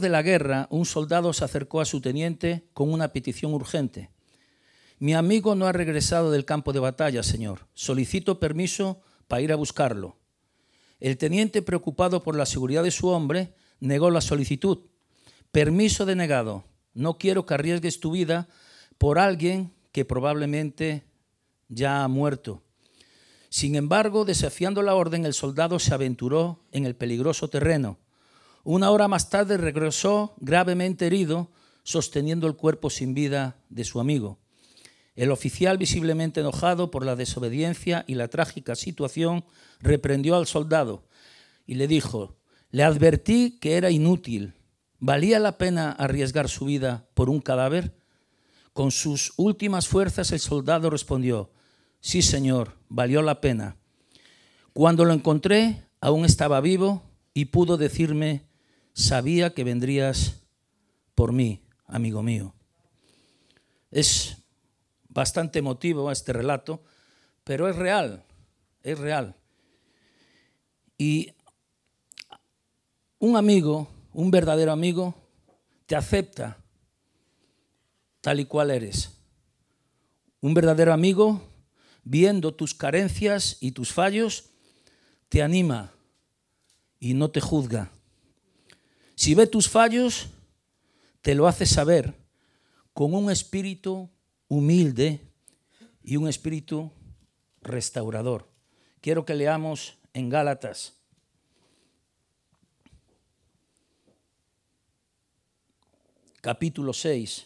de la guerra, un soldado se acercó a su teniente con una petición urgente. Mi amigo no ha regresado del campo de batalla, señor. Solicito permiso para ir a buscarlo. El teniente, preocupado por la seguridad de su hombre, negó la solicitud. Permiso denegado. No quiero que arriesgues tu vida por alguien que probablemente ya ha muerto. Sin embargo, desafiando la orden, el soldado se aventuró en el peligroso terreno. Una hora más tarde regresó gravemente herido, sosteniendo el cuerpo sin vida de su amigo. El oficial, visiblemente enojado por la desobediencia y la trágica situación, reprendió al soldado y le dijo: le advertí que era inútil. ¿Valía la pena arriesgar su vida por un cadáver? Con sus últimas fuerzas el soldado respondió: sí, señor, valió la pena. Cuando lo encontré, aún estaba vivo y pudo decirme: sabía que vendrías por mí, amigo mío. Es bastante emotivo este relato, pero es real, es real. Y un amigo, un verdadero amigo, te acepta tal y cual eres. Un verdadero amigo, viendo tus carencias y tus fallos, te anima y no te juzga. Si ve tus fallos, te lo hace saber con un espíritu humilde y un espíritu restaurador. Quiero que leamos en Gálatas. Capítulo 6.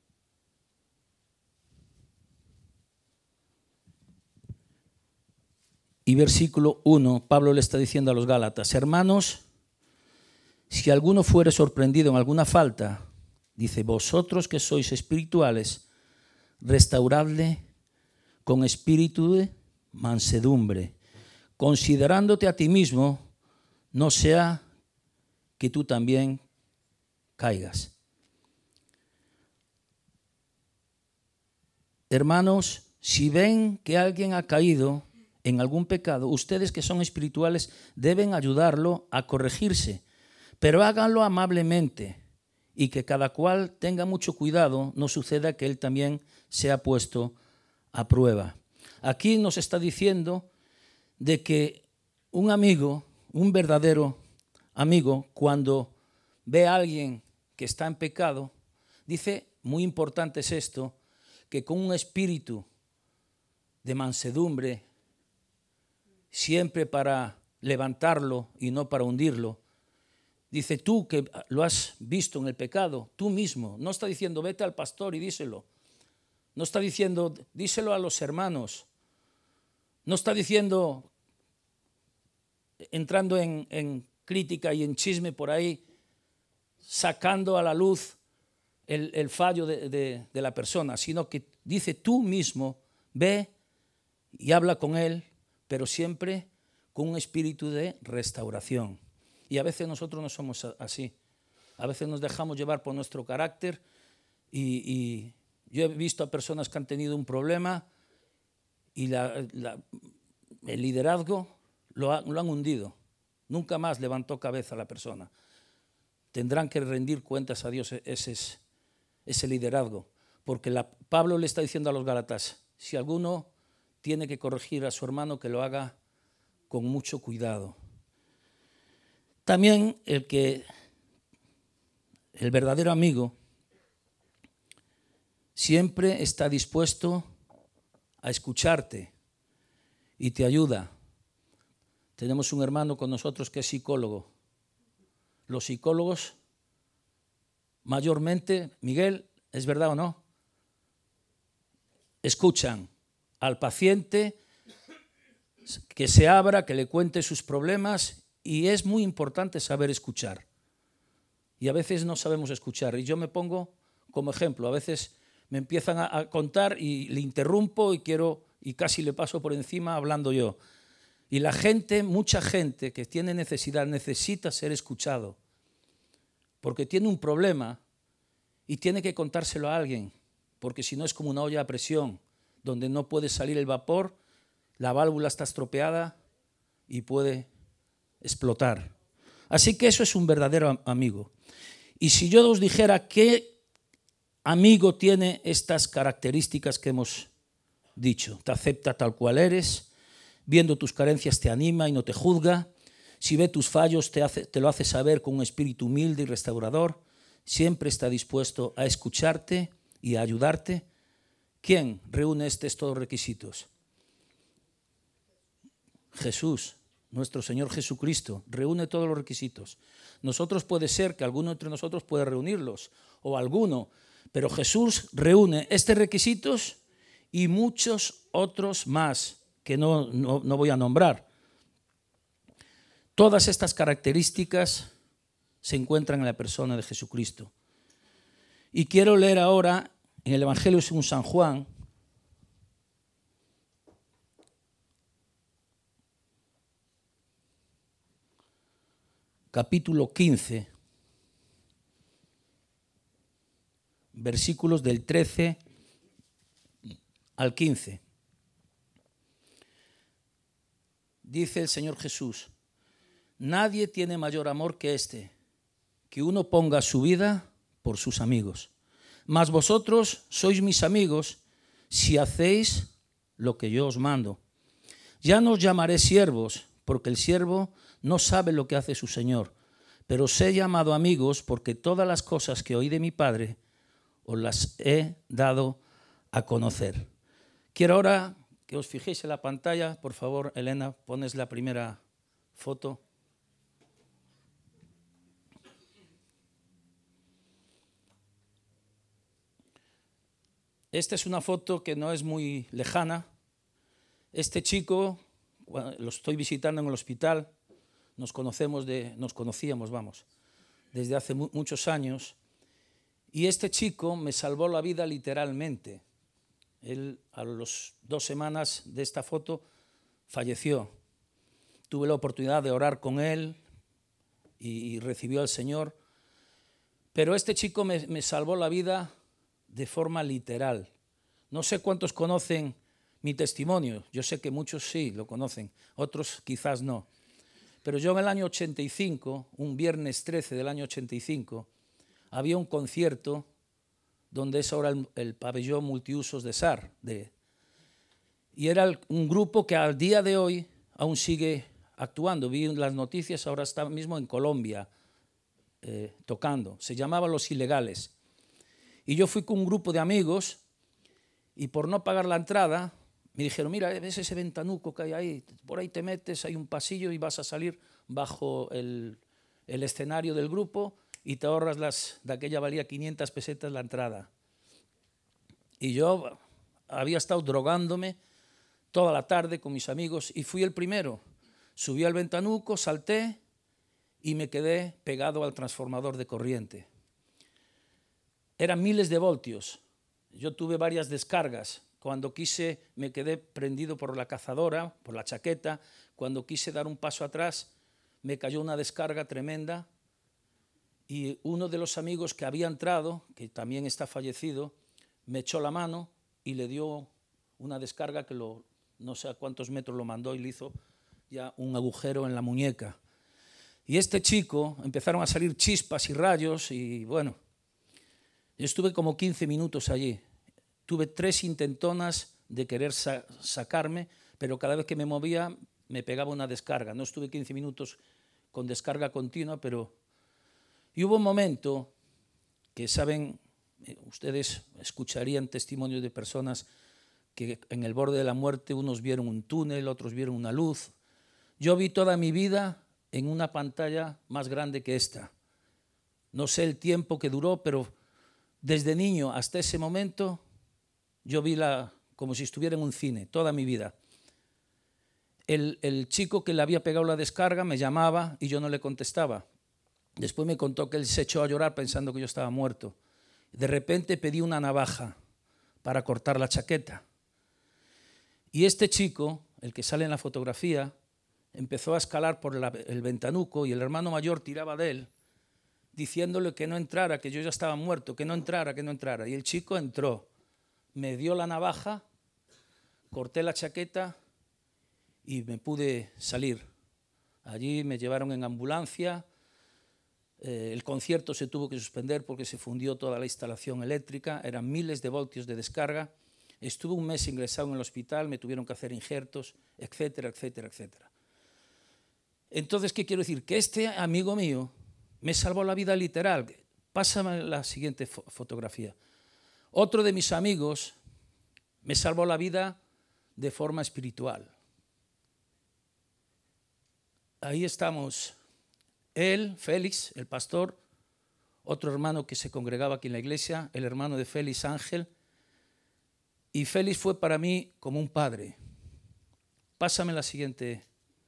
Y versículo 1, Pablo le está diciendo a los Gálatas: hermanos, si alguno fuere sorprendido en alguna falta, dice, vosotros que sois espirituales, restauradle con espíritu de mansedumbre, considerándote a ti mismo, no sea que tú también caigas. Hermanos, si ven que alguien ha caído en algún pecado, ustedes que son espirituales deben ayudarlo a corregirse, pero háganlo amablemente y que cada cual tenga mucho cuidado, no suceda que él también sea puesto a prueba. Aquí nos está diciendo de que un amigo, un verdadero amigo, cuando ve a alguien que está en pecado, dice, muy importante es esto, que con un espíritu de mansedumbre, siempre para levantarlo y no para hundirlo. Dice, tú que lo has visto en el pecado, tú mismo. No está diciendo, vete al pastor y díselo. No está diciendo, díselo a los hermanos. No está diciendo, entrando en crítica y en chisme por ahí, sacando a la luz el fallo de la persona, sino que dice, tú mismo, ve y habla con él, pero siempre con un espíritu de restauración. Y a veces nosotros no somos así. A veces nos dejamos llevar por nuestro carácter y yo he visto a personas que han tenido un problema y el liderazgo lo han hundido. Nunca más levantó cabeza la persona. Tendrán que rendir cuentas a Dios ese liderazgo. Porque Pablo le está diciendo a los Gálatas, si alguno tiene que corregir a su hermano, que lo haga con mucho cuidado. También el verdadero amigo siempre está dispuesto a escucharte y te ayuda. Tenemos un hermano con nosotros que es psicólogo. Los psicólogos, mayormente, Miguel, ¿es verdad o no? Escuchan al paciente, que se abra, que le cuente sus problemas. Y es muy importante saber escuchar. Y a veces no sabemos escuchar. Y yo me pongo como ejemplo. A veces me empiezan a contar y le interrumpo y casi le paso por encima hablando yo. Y la gente, mucha gente que tiene necesidad, necesita ser escuchado. Porque tiene un problema y tiene que contárselo a alguien. Porque si no es como una olla a presión, donde no puede salir el vapor, la válvula está estropeada y puede explotar. Así que eso es un verdadero amigo. Y si yo os dijera qué amigo tiene estas características que hemos dicho, te acepta tal cual eres, viendo tus carencias te anima y no te juzga, si ve tus fallos te lo hace saber con un espíritu humilde y restaurador, siempre está dispuesto a escucharte y a ayudarte. ¿Quién reúne estos requisitos? Jesús, nuestro Señor Jesucristo, reúne todos los requisitos. Nosotros puede ser que alguno entre nosotros pueda reunirlos, o alguno, pero Jesús reúne estos requisitos y muchos otros más que no voy a nombrar. Todas estas características se encuentran en la persona de Jesucristo. Y quiero leer ahora en el Evangelio según San Juan, capítulo 15, versículos del 13 al 15. Dice el Señor Jesús: nadie tiene mayor amor que este, que uno ponga su vida por sus amigos. Mas vosotros sois mis amigos si hacéis lo que yo os mando. Ya no os llamaré siervos, porque el siervo no sabe lo que hace su Señor, pero os he llamado amigos porque todas las cosas que oí de mi Padre os las he dado a conocer. Quiero ahora que os fijéis en la pantalla, por favor, Elena, pones la primera foto. Esta es una foto que no es muy lejana. Este chico, lo estoy visitando en el hospital, nos conocíamos, desde hace muchos años, y este chico me salvó la vida literalmente. Él, a las 2 semanas de esta foto, falleció. Tuve la oportunidad de orar con él y recibió al Señor, pero este chico me salvó la vida de forma literal. No sé cuántos conocen mi testimonio, yo sé que muchos sí lo conocen, otros quizás no. Pero yo en el año 85, un viernes 13 del año 85, había un concierto donde es ahora el pabellón multiusos de SAR. Y era un grupo que al día de hoy aún sigue actuando. Vi las noticias, ahora está mismo en Colombia tocando. Se llamaba Los Ilegales. Y yo fui con un grupo de amigos y por no pagar la entrada me dijeron: mira, ves ese ventanuco que hay ahí, por ahí te metes, hay un pasillo y vas a salir bajo el escenario del grupo y te ahorras de aquella valía 500 pesetas la entrada. Y yo había estado drogándome toda la tarde con mis amigos y fui el primero. Subí al ventanuco, salté y me quedé pegado al transformador de corriente. Eran miles de voltios. Yo tuve varias descargas. Cuando quise, me quedé prendido por la cazadora, por la chaqueta. Cuando quise dar un paso atrás, me cayó una descarga tremenda. Y uno de los amigos que había entrado, que también está fallecido, me echó la mano y le dio una descarga que no sé a cuántos metros lo mandó y le hizo ya un agujero en la muñeca. Y este chico, empezaron a salir chispas y rayos y bueno, yo estuve como 15 minutos allí. Tuve 3 intentonas de querer sacarme, pero cada vez que me movía me pegaba una descarga. No estuve 15 minutos con descarga continua, pero... Y hubo un momento que, saben, ustedes escucharían testimonios de personas que en el borde de la muerte unos vieron un túnel, otros vieron una luz. Yo vi toda mi vida en una pantalla más grande que esta. No sé el tiempo que duró, pero desde niño hasta ese momento yo vi como si estuviera en un cine, toda mi vida. El chico que le había pegado la descarga me llamaba y yo no le contestaba. Después me contó que él se echó a llorar pensando que yo estaba muerto. De repente pedí una navaja para cortar la chaqueta. Y este chico, el que sale en la fotografía, empezó a escalar por el ventanuco y el hermano mayor tiraba de él, diciéndole que no entrara, que yo ya estaba muerto, que no entrara, que no entrara. Y el chico entró, me dio la navaja, corté la chaqueta y me pude salir. Allí me llevaron en ambulancia, El concierto se tuvo que suspender porque se fundió toda la instalación eléctrica, eran miles de voltios de descarga. Estuve un mes ingresado en el hospital, me tuvieron que hacer injertos, etcétera, etcétera, etcétera. Entonces, ¿qué quiero decir? Que este amigo mío me salvó la vida literal. Pásame la siguiente fotografía. Otro de mis amigos me salvó la vida de forma espiritual. Ahí estamos. Él, Félix, el pastor, otro hermano que se congregaba aquí en la iglesia, el hermano de Félix, Ángel. Y Félix fue para mí como un padre. Pásame la siguiente.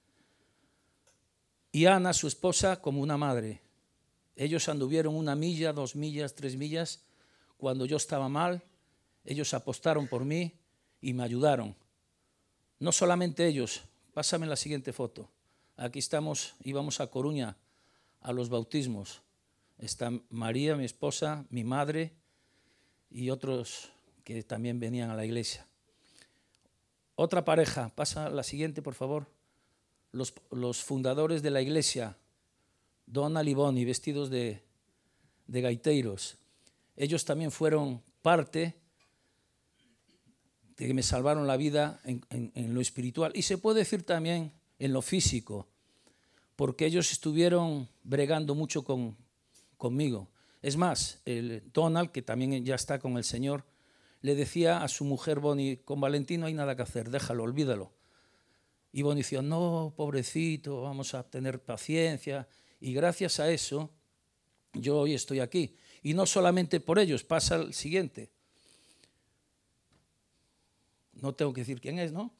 Y Ana, su esposa, como una madre. Ellos anduvieron 1 milla, 2 millas, 3 millas. Cuando yo estaba mal, ellos apostaron por mí y me ayudaron. No solamente ellos. Pásame la siguiente foto. Aquí estamos, íbamos a Coruña a los bautismos. Está María, mi esposa, mi madre y otros que también venían a la iglesia. Otra pareja, pasa la siguiente, por favor. Los fundadores de la iglesia, Donald y Bonnie, vestidos de gaiteiros. Ellos también fueron parte de que me salvaron la vida en lo espiritual. Y se puede decir también en lo físico, porque ellos estuvieron bregando mucho conmigo. Es más, el Donald, que también ya está con el Señor, le decía a su mujer Bonnie, con Valentín no hay nada que hacer, déjalo, olvídalo. Y Bonnie decía, no, pobrecito, vamos a tener paciencia. Y gracias a eso, yo hoy estoy aquí. Y no solamente por ellos, pasa el siguiente. No tengo que decir quién es, ¿no?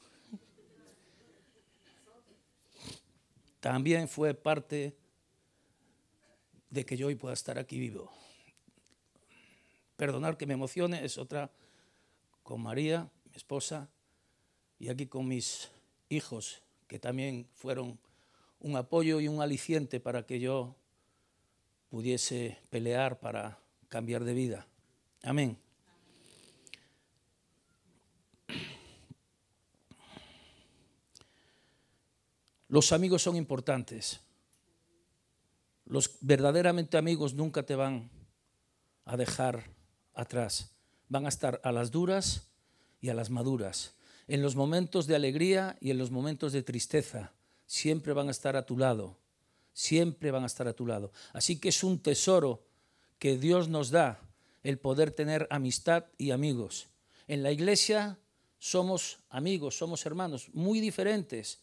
También fue parte de que yo hoy pueda estar aquí vivo. Perdonar que me emocione, es otra con María, mi esposa, y aquí con mis hijos, que también fueron un apoyo y un aliciente para que yo pudiese pelear para cambiar de vida. Amén. Los amigos son importantes. Los verdaderamente amigos nunca te van a dejar atrás. Van a estar a las duras y a las maduras. En los momentos de alegría y en los momentos de tristeza. Siempre van a estar a tu lado. Siempre van a estar a tu lado. Así que es un tesoro que Dios nos da, el poder tener amistad y amigos. En la iglesia somos amigos, somos hermanos, muy diferentes.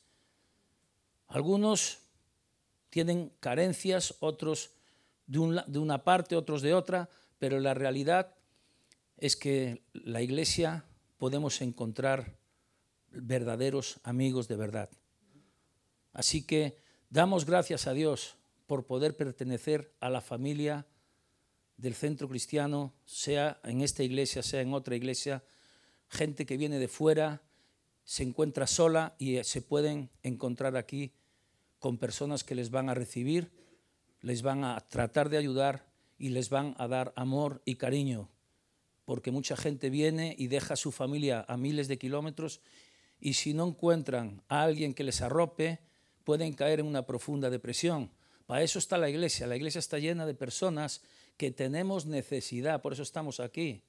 Algunos tienen carencias, otros de una parte, otros de otra, pero la realidad es que la iglesia podemos encontrar verdaderos amigos de verdad. Así que damos gracias a Dios por poder pertenecer a la familia del Centro Cristiano, sea en esta iglesia, sea en otra iglesia, gente que viene de fuera, se encuentra sola y se pueden encontrar aquí con personas que les van a recibir, les van a tratar de ayudar y les van a dar amor y cariño, porque mucha gente viene y deja a su familia a miles de kilómetros y si no encuentran a alguien que les arrope, pueden caer en una profunda depresión. Para eso está la iglesia está llena de personas que tenemos necesidad, por eso estamos aquí.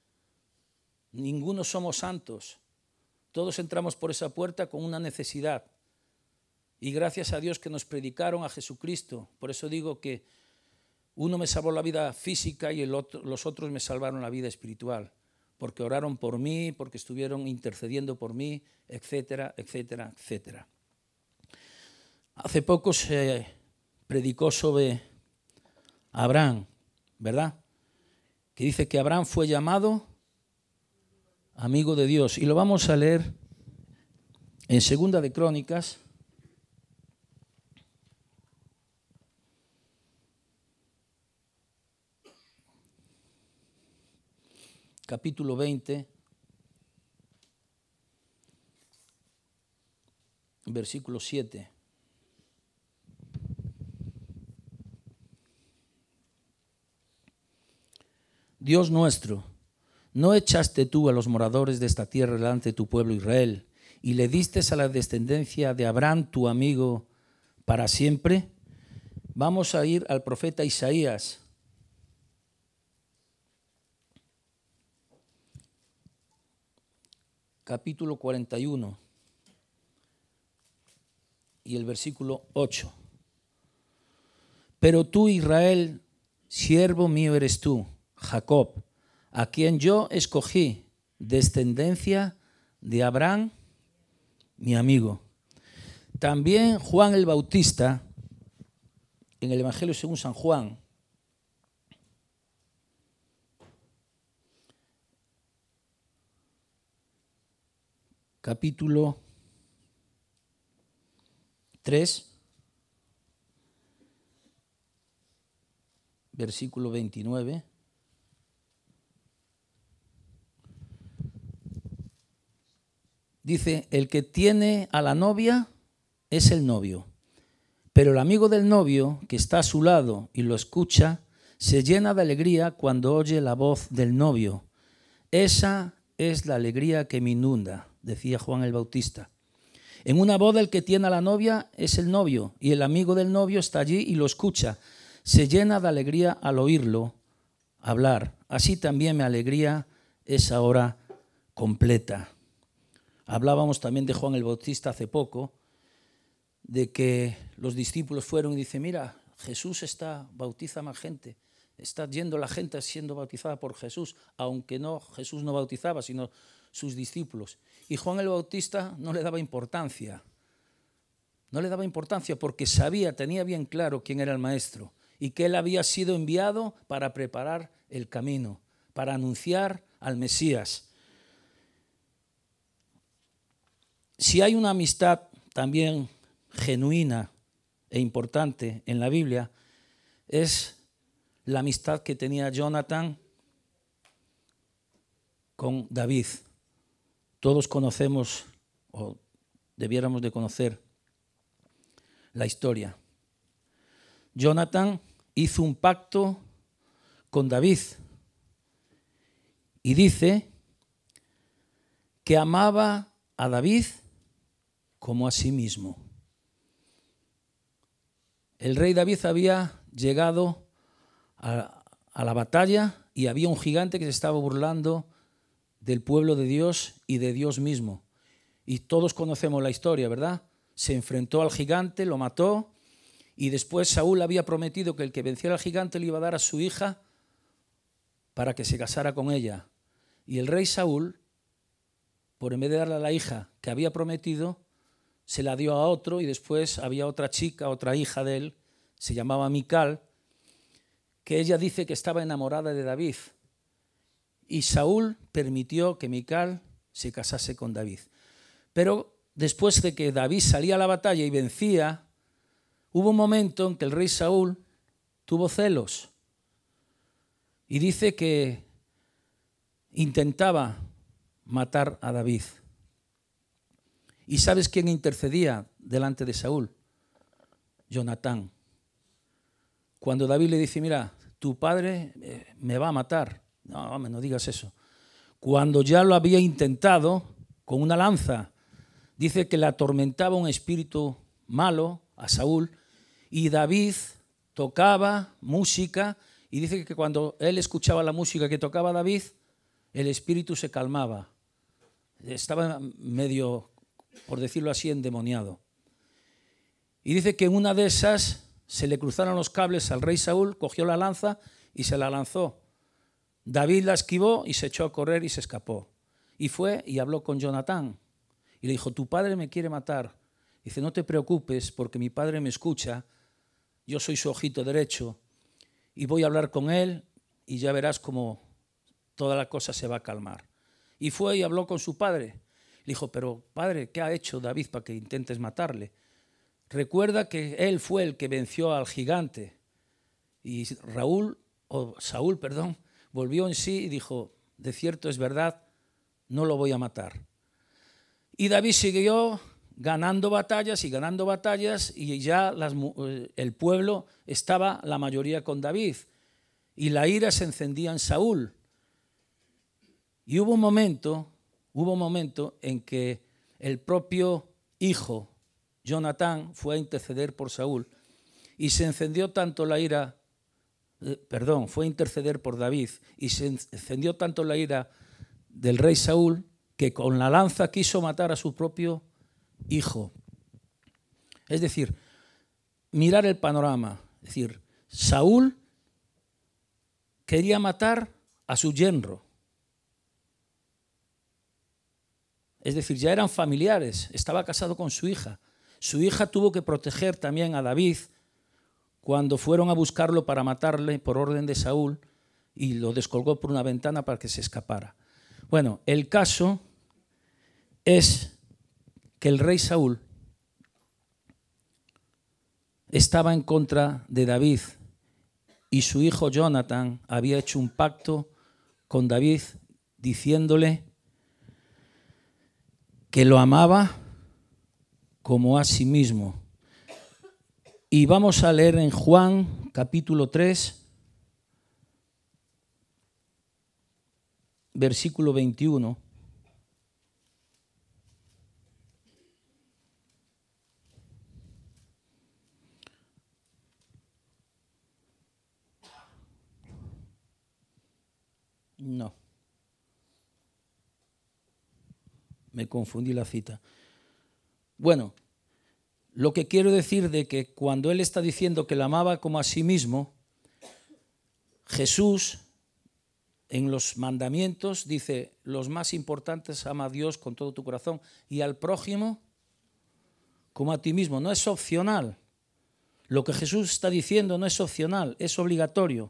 Ninguno somos santos, todos entramos por esa puerta con una necesidad. Y gracias a Dios que nos predicaron a Jesucristo. Por eso digo que uno me salvó la vida física y los otros me salvaron la vida espiritual. Porque oraron por mí, porque estuvieron intercediendo por mí, etcétera, etcétera, etcétera. Hace poco se predicó sobre Abraham, ¿verdad? Que dice que Abraham fue llamado amigo de Dios. Y lo vamos a leer en 2 de Crónicas, capítulo 20, versículo 7. Dios nuestro, ¿no echaste tú a los moradores de esta tierra delante de tu pueblo Israel y le diste a la descendencia de Abraham tu amigo para siempre? Vamos a ir al profeta Isaías. Capítulo 41 y el versículo 8. Pero tú, Israel, siervo mío eres tú, Jacob, a quien yo escogí, descendencia de Abraham, mi amigo. También Juan el Bautista, en el Evangelio según San Juan, capítulo 3, versículo 29. Dice, el que tiene a la novia es el novio, pero el amigo del novio que está a su lado y lo escucha, se llena de alegría cuando oye la voz del novio. Esa es la alegría que me inunda, decía Juan el Bautista. En una boda el que tiene a la novia es el novio y el amigo del novio está allí y lo escucha. Se llena de alegría al oírlo hablar. Así también mi alegría es ahora completa. Hablábamos también de Juan el Bautista hace poco, de que los discípulos fueron y dicen, mira, Jesús bautiza más gente. Está yendo la gente siendo bautizada por Jesús, aunque Jesús no bautizaba, sino sus discípulos. Y Juan el Bautista no le daba importancia. No le daba importancia porque tenía bien claro quién era el maestro y que él había sido enviado para preparar el camino, para anunciar al Mesías. Si hay una amistad también genuina e importante en la Biblia, es la amistad que tenía Jonathan con David. Todos conocemos, o debiéramos de conocer, la historia. Jonathan hizo un pacto con David y dice que amaba a David como a sí mismo. El rey David había llegado a la batalla y había un gigante que se estaba burlando del pueblo de Dios y de Dios mismo. Y todos conocemos la historia, ¿verdad? Se enfrentó al gigante, lo mató y después Saúl había prometido que el que venciera al gigante le iba a dar a su hija para que se casara con ella. Y el rey Saúl, por en vez de darle a la hija que había prometido, se la dio a otro y después había otra chica, otra hija de él, se llamaba Mical, que ella dice que estaba enamorada de David. Y Saúl permitió que Mical se casase con David. Pero después de que David salía a la batalla y vencía, hubo un momento en que el rey Saúl tuvo celos. Y dice que intentaba matar a David. ¿Y sabes quién intercedía delante de Saúl? Jonatán. Cuando David le dice, mira, tu padre me va a matar. No, hombre, no digas eso. Cuando ya lo había intentado con una lanza, dice que le atormentaba un espíritu malo a Saúl y David tocaba música y dice que cuando él escuchaba la música que tocaba David, el espíritu se calmaba. Estaba medio, por decirlo así, endemoniado. Y dice que en una de esas se le cruzaron los cables al rey Saúl, cogió la lanza y se la lanzó. David la esquivó y se echó a correr y se escapó. Y fue y habló con Jonatán. Y le dijo, tu padre me quiere matar. Dice, no te preocupes porque mi padre me escucha. Yo soy su ojito derecho. Y voy a hablar con él y ya verás cómo toda la cosa se va a calmar. Y fue y habló con su padre. Le dijo, pero padre, ¿qué ha hecho David para que intentes matarle? Recuerda que él fue el que venció al gigante. Y Saúl, volvió en sí y dijo, de cierto es verdad, no lo voy a matar. Y David siguió ganando batallas y ya el pueblo estaba la mayoría con David. Y la ira se encendía en Saúl. Y hubo un momento en que el propio hijo, Jonatán, fue a interceder por Saúl. y se encendió tanto la ira, fue a interceder por David, y se encendió tanto la ira del rey Saúl que con la lanza quiso matar a su propio hijo. Es decir, mirar el panorama. Es decir, Saúl quería matar a su yerno. Es decir, ya eran familiares, estaba casado con su hija. Su hija tuvo que proteger también a David cuando fueron a buscarlo para matarle por orden de Saúl y lo descolgó por una ventana para que se escapara. Bueno, el caso es que el rey Saúl estaba en contra de David y su hijo Jonathan había hecho un pacto con David diciéndole que lo amaba como a sí mismo. Y vamos a leer en Juan capítulo 3, versículo 21. No. Me confundí la cita. Bueno, lo que quiero decir de que cuando él está diciendo que la amaba como a sí mismo, Jesús en los mandamientos dice, los más importantes, ama a Dios con todo tu corazón y al prójimo como a ti mismo. No es opcional. Lo que Jesús está diciendo no es opcional, es obligatorio.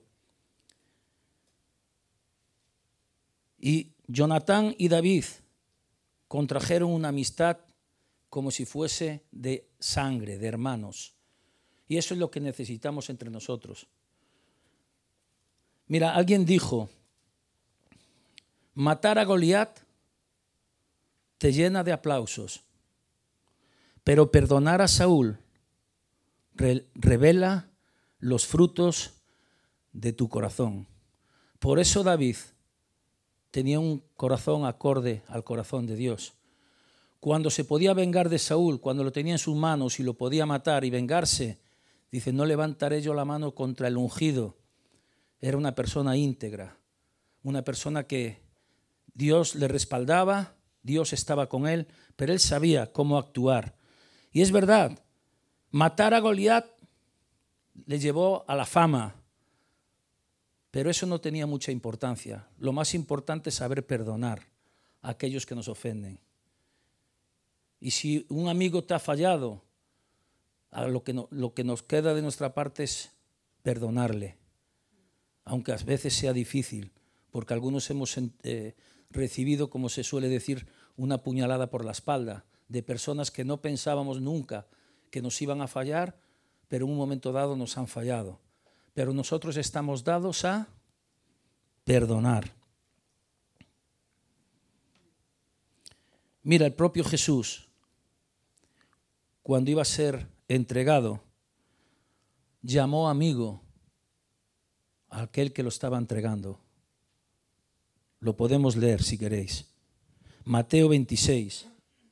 Y Jonatán y David contrajeron una amistad como si fuese de sangre, de hermanos. Y eso es lo que necesitamos entre nosotros. Mira, alguien dijo, matar a Goliat te llena de aplausos, pero perdonar a Saúl revela los frutos de tu corazón. Por eso David tenía un corazón acorde al corazón de Dios. Cuando se podía vengar de Saúl, cuando lo tenía en sus manos y lo podía matar y vengarse, dice, no levantaré yo la mano contra el ungido. Era una persona íntegra, una persona que Dios le respaldaba, Dios estaba con él, pero él sabía cómo actuar. Y es verdad, matar a Goliat le llevó a la fama, pero eso no tenía mucha importancia. Lo más importante es saber perdonar a aquellos que nos ofenden. Y si un amigo te ha fallado, lo que nos queda de nuestra parte es perdonarle, aunque a veces sea difícil, porque algunos hemos recibido, como se suele decir, una puñalada por la espalda de personas que no pensábamos nunca que nos iban a fallar, pero en un momento dado nos han fallado. Pero nosotros estamos dados a perdonar. Mira, el propio Jesús, cuando iba a ser entregado, llamó amigo a aquel que lo estaba entregando. Lo podemos leer si queréis. Mateo 26.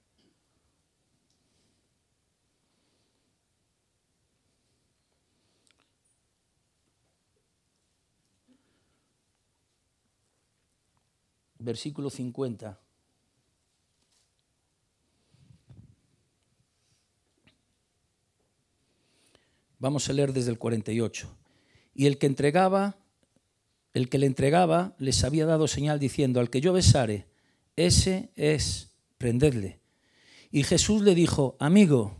Versículo 50. Vamos a leer desde el 48. Y el que le entregaba, les había dado señal diciendo, al que yo besare, ese es, prendedle. Y Jesús le dijo, amigo,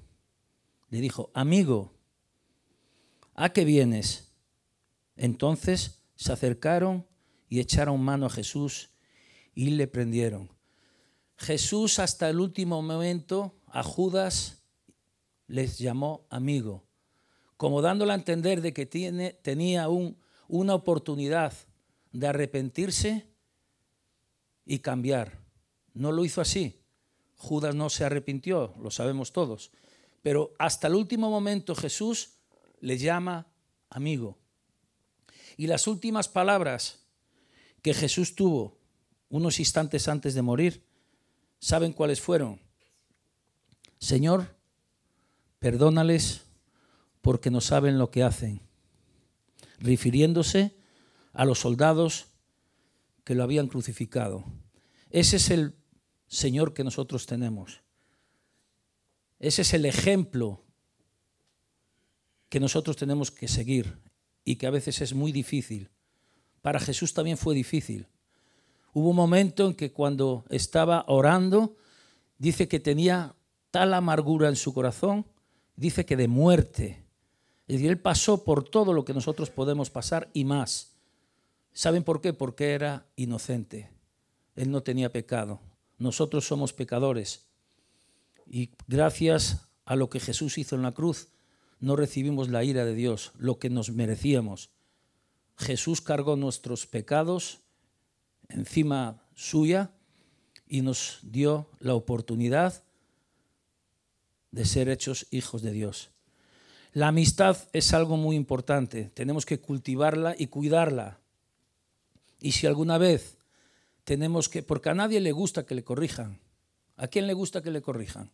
¿a qué vienes? Entonces se acercaron y echaron mano a Jesús y le prendieron. Jesús hasta el último momento a Judas les llamó amigo, como dándole a entender de que tenía una oportunidad de arrepentirse y cambiar. No lo hizo así. Judas no se arrepintió, lo sabemos todos. Pero hasta el último momento Jesús le llama amigo. Y las últimas palabras que Jesús tuvo unos instantes antes de morir, ¿saben cuáles fueron? Señor, perdónales porque no saben lo que hacen, refiriéndose a los soldados que lo habían crucificado. Ese es el Señor que nosotros tenemos. Ese es el ejemplo que nosotros tenemos que seguir y que a veces es muy difícil. Para Jesús también fue difícil. Hubo un momento en que cuando estaba orando, dice que tenía tal amargura en su corazón, dice que de muerte. Es decir, él pasó por todo lo que nosotros podemos pasar y más. ¿Saben por qué? Porque era inocente. Él no tenía pecado. Nosotros somos pecadores. Y gracias a lo que Jesús hizo en la cruz, no recibimos la ira de Dios, lo que nos merecíamos. Jesús cargó nuestros pecados encima suya y nos dio la oportunidad de ser hechos hijos de Dios. La amistad es algo muy importante. Tenemos que cultivarla y cuidarla. Y si alguna vez tenemos que, porque a nadie le gusta que le corrijan. ¿A quién le gusta que le corrijan?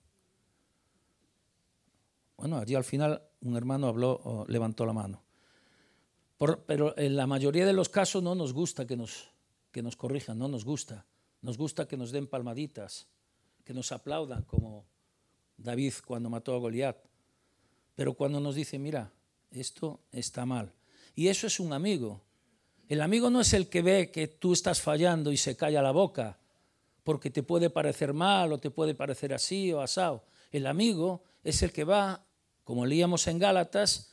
Bueno, allí al final un hermano habló, levantó la mano. Pero en la mayoría de los casos no nos gusta que nos corrijan, no nos gusta. Nos gusta que nos den palmaditas, que nos aplaudan, como David cuando mató a Goliat. Pero cuando nos dice, mira, esto está mal. Y eso es un amigo. El amigo no es el que ve que tú estás fallando y se calla la boca, porque te puede parecer mal o te puede parecer así o asao. El amigo es el que va, como leíamos en Gálatas,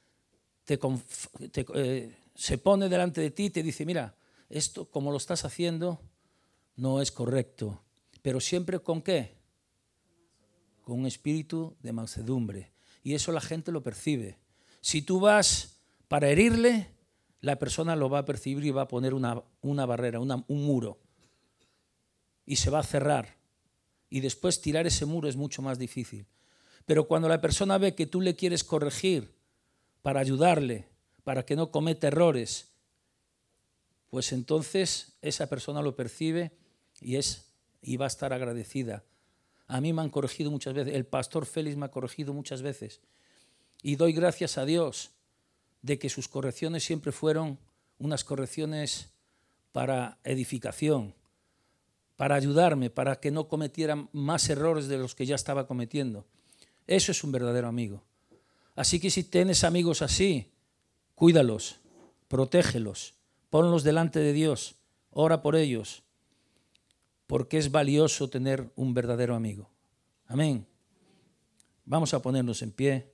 se pone delante de ti y te dice, mira, esto como lo estás haciendo no es correcto. Pero siempre ¿con qué? Con un espíritu de mansedumbre. Y eso la gente lo percibe. Si tú vas para herirle, la persona lo va a percibir y va a poner una barrera, un muro. Y se va a cerrar. Y después tirar ese muro es mucho más difícil. Pero cuando la persona ve que tú le quieres corregir para ayudarle, para que no cometa errores, pues entonces esa persona lo percibe y va a estar agradecida. A mí me han corregido muchas veces, el pastor Félix me ha corregido muchas veces. Y doy gracias a Dios de que sus correcciones siempre fueron unas correcciones para edificación, para ayudarme, para que no cometiera más errores de los que ya estaba cometiendo. Eso es un verdadero amigo. Así que si tienes amigos así, cuídalos, protégelos, ponlos delante de Dios, ora por ellos, porque es valioso tener un verdadero amigo. Amén. Vamos a ponernos en pie.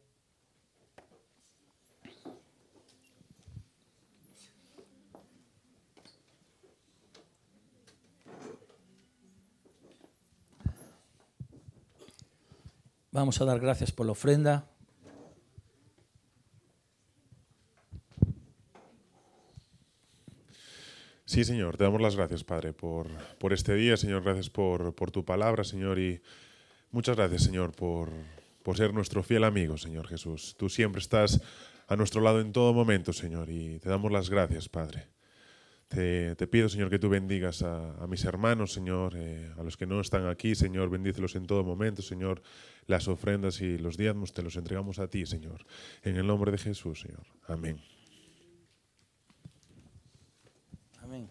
Vamos a dar gracias por la ofrenda. Sí, Señor, te damos las gracias, Padre, por este día, Señor, gracias por tu palabra, Señor, y muchas gracias, Señor, por ser nuestro fiel amigo, Señor Jesús. Tú siempre estás a nuestro lado en todo momento, Señor, y te damos las gracias, Padre. Te pido, Señor, que tú bendigas a mis hermanos, Señor, a los que no están aquí, Señor, bendícelos en todo momento, Señor. Las ofrendas y los diezmos te los entregamos a ti, Señor. En el nombre de Jesús, Señor. Amén. Amén.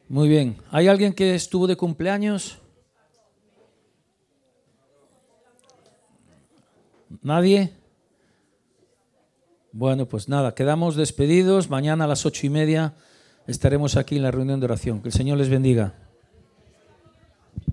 Muy bien. ¿Hay alguien que estuvo de cumpleaños? ¿Nadie? Bueno, pues nada, quedamos despedidos. Mañana a las 8:30 estaremos aquí en la reunión de oración. Que el Señor les bendiga.